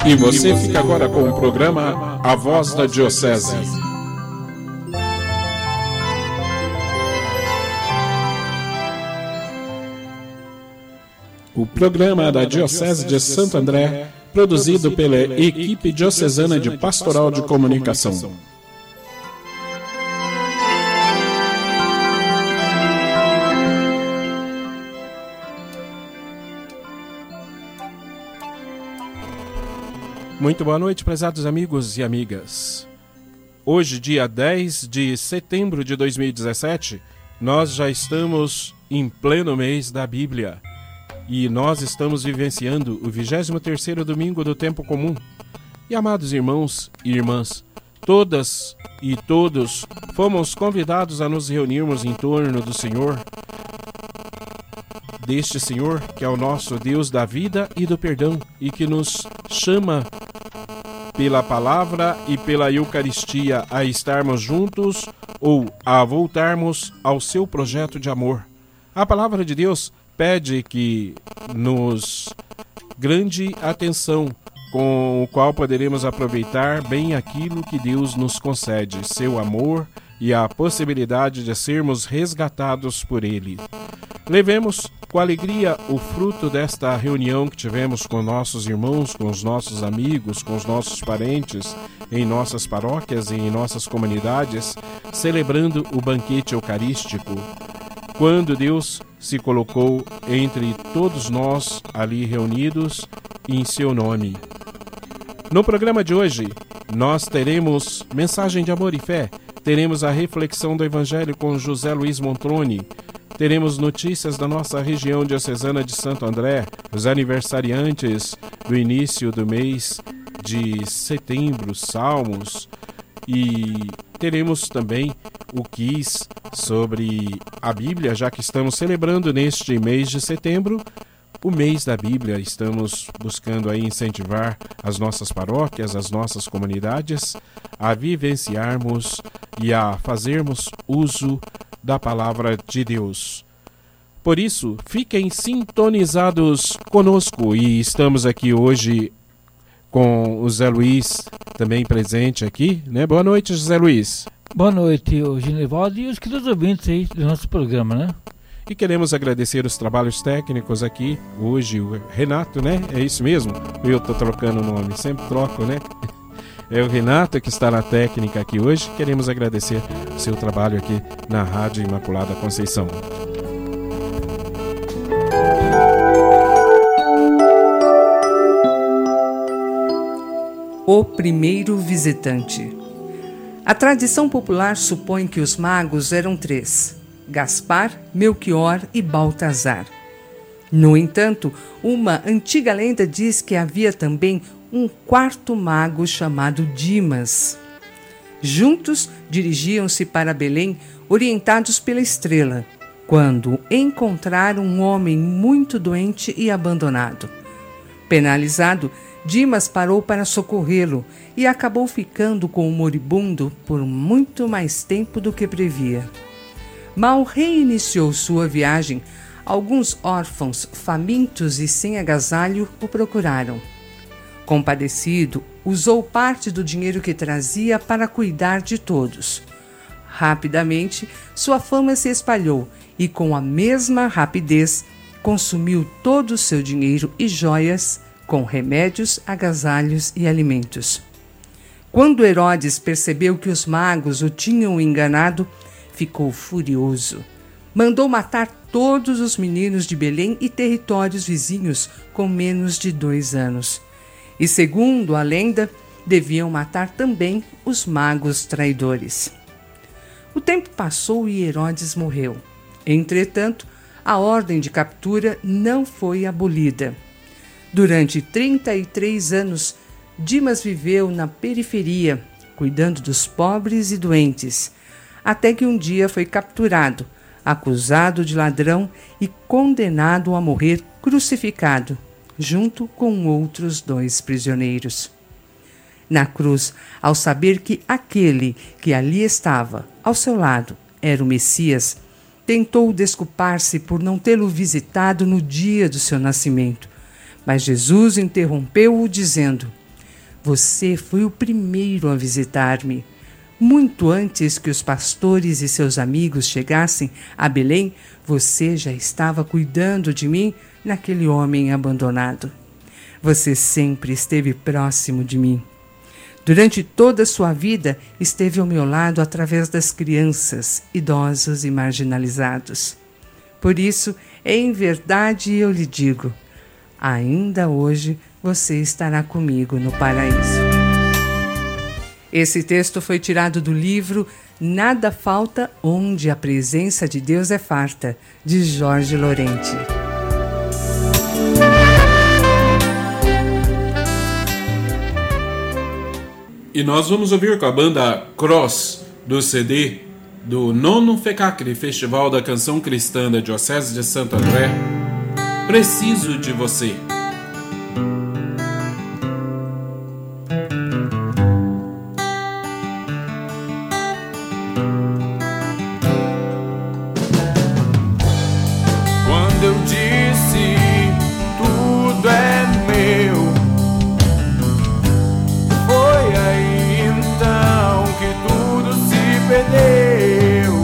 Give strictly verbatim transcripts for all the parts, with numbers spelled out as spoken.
E você fica agora com o programa A Voz da Diocese. O programa da Diocese de Santo André, produzido pela equipe diocesana de Pastoral de Comunicação. Muito boa noite, prezados amigos e amigas. Hoje, dia dez de setembro de dois mil e dezessete, nós já estamos em pleno mês da Bíblia. E nós estamos vivenciando o vigésimo terceiro domingo do tempo comum. E, amados irmãos e irmãs, todas e todos fomos convidados a nos reunirmos em torno do Senhor, deste Senhor que é o nosso Deus da vida e do perdão e que nos chama pela palavra e pela Eucaristia a estarmos juntos ou a voltarmos ao seu projeto de amor. A palavra de Deus pede que nos grande atenção com o qual poderemos aproveitar bem aquilo que Deus nos concede, seu amor e a possibilidade de sermos resgatados por Ele. Levemos com alegria o fruto desta reunião que tivemos com nossos irmãos, com os nossos amigos, com os nossos parentes, em nossas paróquias e em nossas comunidades, celebrando o banquete eucarístico, quando Deus se colocou entre todos nós ali reunidos em seu nome. No programa de hoje, nós teremos mensagem de amor e fé, teremos a reflexão do Evangelho com José Luiz Montroni, teremos notícias da nossa região diocesana de Santo André, os aniversariantes do início do mês de setembro, salmos, e teremos também o quiz sobre a Bíblia, já que estamos celebrando neste mês de setembro o mês da Bíblia. Estamos buscando aí incentivar as nossas paróquias, as nossas comunidades a vivenciarmos e a fazermos uso da palavra de Deus. Por isso, fiquem sintonizados conosco e estamos aqui hoje com o Zé Luiz também presente aqui, né? Boa noite, José Luiz. Boa noite, o Genivaldo e os queridos ouvintes aí do nosso programa, né? E queremos agradecer os trabalhos técnicos aqui, hoje o Renato, né? É isso mesmo? Eu tô trocando o nome, sempre troco, né? É o Renato que está na técnica aqui hoje. Queremos agradecer o seu trabalho aqui na Rádio Imaculada Conceição. O primeiro visitante. A tradição popular supõe que os magos eram três: Gaspar, Melchior e Baltazar. No entanto, uma antiga lenda diz que havia também um quarto mago chamado Dimas. Juntos dirigiam-se para Belém, orientados pela estrela, quando encontraram um homem muito doente e abandonado. Penalizado, Dimas parou para socorrê-lo e acabou ficando com o moribundo por muito mais tempo do que previa. Mal reiniciou sua viagem, alguns órfãos, famintos e sem agasalho, o procuraram. Compadecido, usou parte do dinheiro que trazia para cuidar de todos. Rapidamente, sua fama se espalhou e, com a mesma rapidez, consumiu todo o seu dinheiro e joias, com remédios, agasalhos e alimentos. Quando Herodes percebeu que os magos o tinham enganado, ficou furioso. Mandou matar todos os meninos de Belém e territórios vizinhos com menos de dois anos. E, segundo a lenda, deviam matar também os magos traidores. O tempo passou e Herodes morreu. Entretanto, a ordem de captura não foi abolida. Durante trinta e três anos, Dimas viveu na periferia, cuidando dos pobres e doentes, até que um dia foi capturado, acusado de ladrão e condenado a morrer crucificado, junto com outros dois prisioneiros. Na cruz, ao saber que aquele que ali estava, ao seu lado, era o Messias, tentou desculpar-se por não tê-lo visitado no dia do seu nascimento. Mas Jesus interrompeu-o dizendo: Você foi o primeiro a visitar-me. Muito antes que os pastores e seus amigos chegassem a Belém, você já estava cuidando de mim naquele homem abandonado. Você sempre esteve próximo de mim. Durante toda a sua vida, esteve ao meu lado através das crianças, idosos e marginalizados. Por isso, em verdade eu lhe digo, ainda hoje você estará comigo no paraíso. Esse texto foi tirado do livro Nada Falta Onde a Presença de Deus é Farta, de Jorge Lorente. E nós vamos ouvir com a banda Cross, do C D do nono FECACRI, Festival da Canção Cristã da Diocese de Santo André, Preciso de Você. Quando eu disse tudo é meu, foi aí então que tudo se perdeu.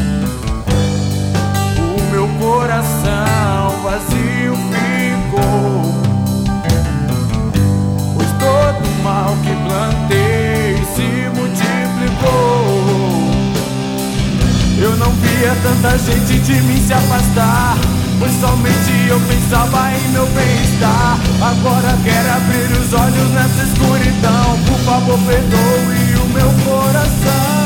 O meu coração vazio ficou, pois todo o mal que plantei se multiplicou. Eu não via tanta gente de mim se afastar, pois somente eu pensava em meu bem-estar. Agora quero abrir os olhos nessa escuridão. Por favor, perdoe o meu coração.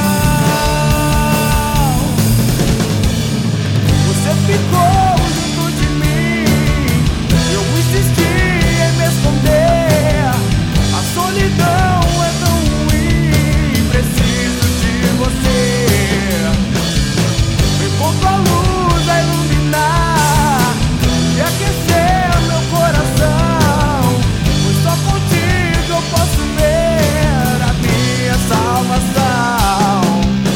Você ficou junto de mim, eu insisti em me esconder. A solidão é tão ruim, preciso de você. Me conta a luz a iluminar e aquecer meu coração, pois só contigo eu posso ver a minha salvação.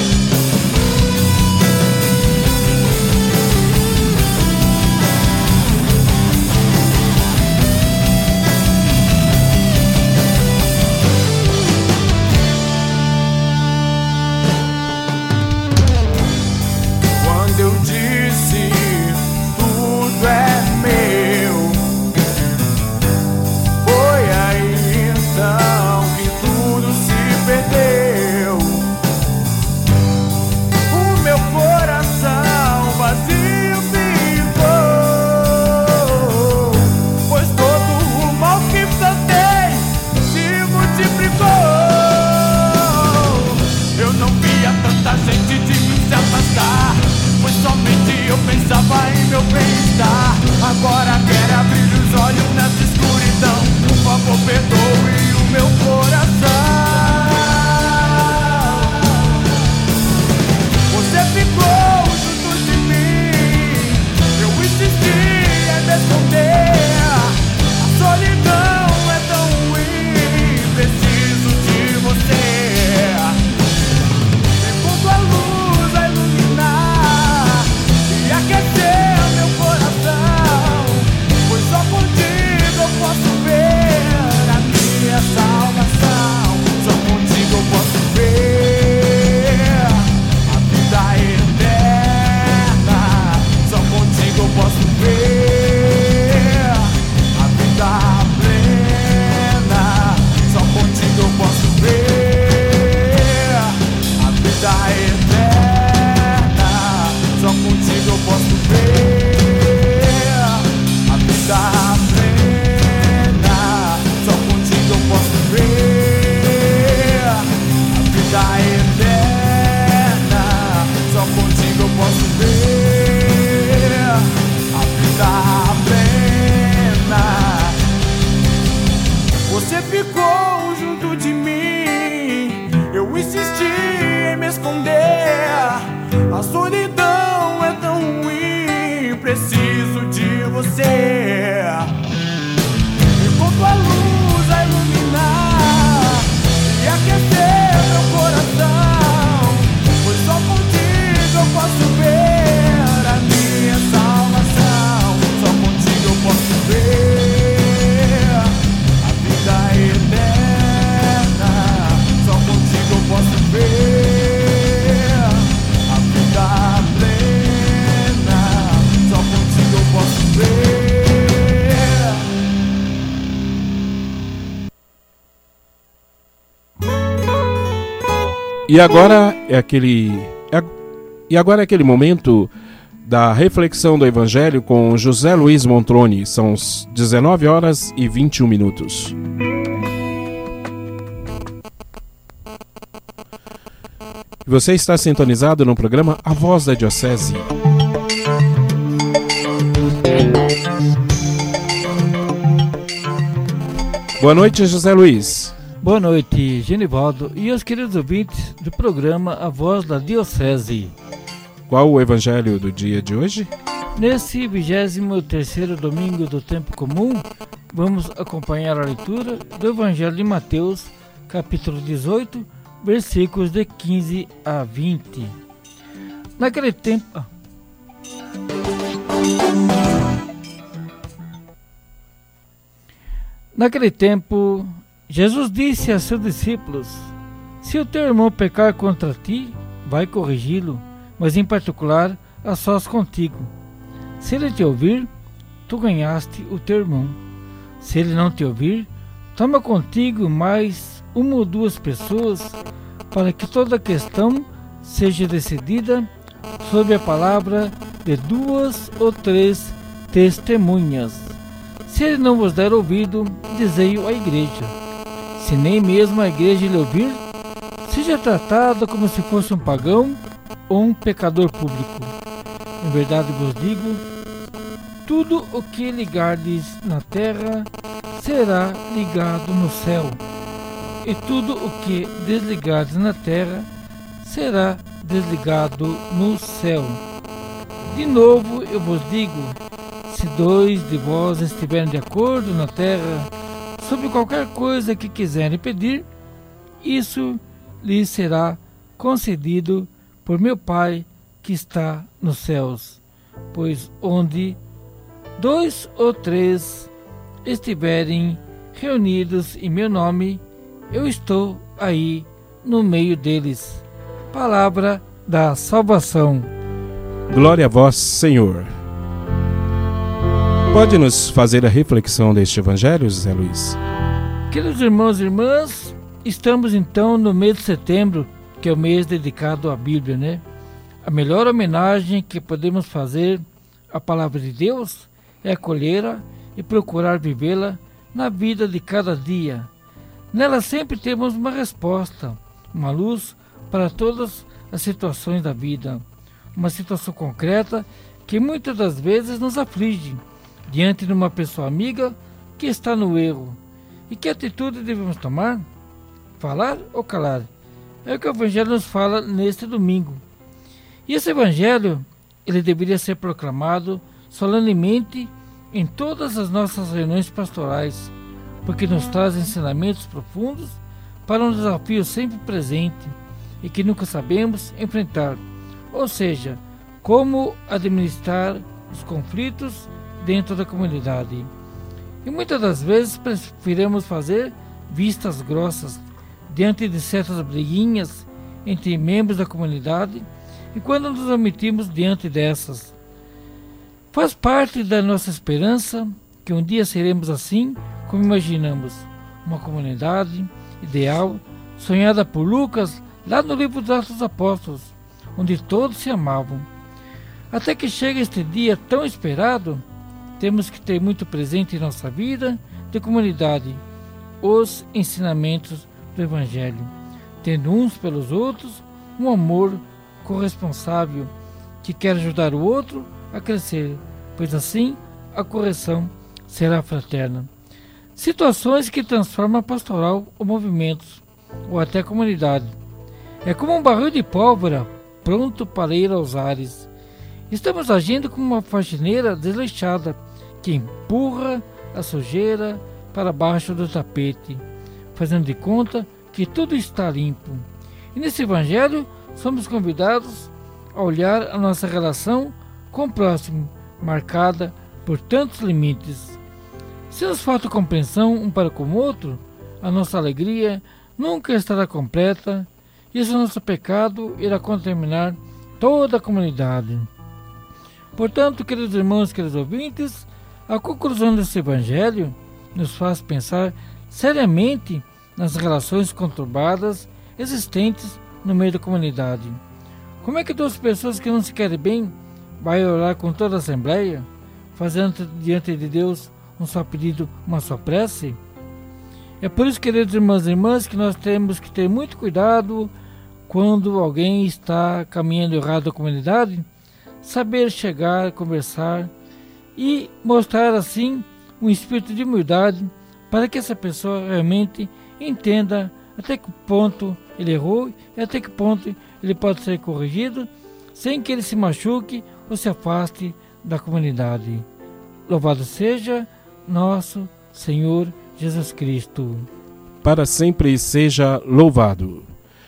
Quando eu disse tudo é meu, foi aí então que tudo se perdeu. O meu coração vazio ficou, pois todo o mal que plantei se multiplicou. Eu não via tanta gente de mim se afastar, pois somente eu pensava em meu bem-estar. Agora quero abrir os olhos nessa escuridão. Por favor, perdoe o meu coração. Você ficou junto de mim, eu insisti em me esconder. A solidão é tão ruim, preciso de você. Enquanto a luz a iluminar e aquecer meu coração, pois só contigo eu posso ver a minha salvação. Só contigo eu posso ver a vida eterna. Só contigo eu posso ver a vida plena. Só contigo eu posso ver a vida eterna. Só contigo eu posso ver a vida plena. Só contigo eu posso ver a vida eterna. Só contigo eu posso ver a vida plena. Você ficou junto de mim, eu insisti em me esconder. A solidão é tão ruim, preciso de você. Enquanto a luz a iluminar e aquecer meu coração, pois só contigo eu posso ver a minha salvação. Só contigo eu posso ver a vida eterna. E agora é aquele é, e agora é aquele momento da reflexão do Evangelho com José Luiz Montroni. São dezenove horas e vinte e um minutos. Você está sintonizado no programa A Voz da Diocese. Boa noite, José Luiz. Boa noite, Genivaldo e os queridos ouvintes do programa A Voz da Diocese. Qual o evangelho do dia de hoje? Nesse vigésimo terceiro domingo do tempo comum, vamos acompanhar a leitura do Evangelho de Mateus, capítulo dezoito, versículos de quinze a vinte. Naquele tempo... Ah. Naquele tempo, Jesus disse a seus discípulos: se o teu irmão pecar contra ti, vai corrigi-lo, mas em particular a sós contigo. Se ele te ouvir, tu ganhaste o teu irmão. Se ele não te ouvir, toma contigo mais uma ou duas pessoas, para que toda a questão seja decidida sob a palavra de duas ou três testemunhas. Se ele não vos der ouvido, dizei-o à igreja. Se nem mesmo a igreja lhe ouvir, seja tratado como se fosse um pagão ou um pecador público. Em verdade vos digo, tudo o que ligardes na terra será ligado no céu, e tudo o que desligardes na terra será desligado no céu. De novo eu vos digo, se dois de vós estiverem de acordo na terra sobre qualquer coisa que quiserem pedir, isso lhes será concedido por meu Pai que está nos céus. Pois onde dois ou três estiverem reunidos em meu nome, eu estou aí no meio deles. Palavra da salvação. Glória a vós, Senhor. Pode nos fazer a reflexão deste evangelho, José Luiz? Queridos irmãos e irmãs, estamos então no mês de setembro, que é o mês dedicado à Bíblia, né? A melhor homenagem que podemos fazer à palavra de Deus é acolhê-la e procurar vivê-la na vida de cada dia. Nela sempre temos uma resposta, uma luz para todas as situações da vida, uma situação concreta que muitas das vezes nos aflige diante de uma pessoa amiga que está no erro. E que atitude devemos tomar? Falar ou calar? É o que o Evangelho nos fala neste domingo. E esse Evangelho, ele deveria ser proclamado solenemente em todas as nossas reuniões pastorais, porque nos traz ensinamentos profundos para um desafio sempre presente e que nunca sabemos enfrentar, ou seja, como administrar os conflitos dentro da comunidade. E muitas das vezes preferimos fazer vistas grossas diante de certas briguinhas entre membros da comunidade e quando nos omitimos diante dessas. Faz parte da nossa esperança que um dia seremos assim como imaginamos, uma comunidade ideal sonhada por Lucas lá no livro dos Atos dos Apóstolos, onde todos se amavam. Até que chega este dia tão esperado, temos que ter muito presente em nossa vida de comunidade os ensinamentos do Evangelho, tendo uns pelos outros um amor corresponsável que quer ajudar o outro a crescer, pois assim a correção será fraterna. Situações que transformam a pastoral ou movimentos, ou até a comunidade. É como um barril de pólvora pronto para ir aos ares. Estamos agindo como uma faxineira desleixada que empurra a sujeira para baixo do tapete, fazendo de conta que tudo está limpo. E nesse Evangelho somos convidados a olhar a nossa relação com o próximo, marcada por tantos limites. Se nos falta compreensão um para com o outro, a nossa alegria nunca estará completa e esse nosso pecado irá contaminar toda a comunidade. Portanto, queridos irmãos, queridos ouvintes, a conclusão desse Evangelho nos faz pensar seriamente nas relações conturbadas existentes no meio da comunidade. Como é que duas pessoas que não se querem bem vai orar com toda a assembleia, fazendo diante de Deus um só pedido, uma só prece? É por isso, queridos irmãos e irmãs, que nós temos que ter muito cuidado quando alguém está caminhando errado na comunidade, saber chegar, conversar e mostrar assim um espírito de humildade para que essa pessoa realmente entenda até que ponto ele errou e até que ponto ele pode ser corrigido sem que ele se machuque ou se afaste da comunidade. Louvado seja nosso Senhor Jesus Cristo. Para sempre seja louvado.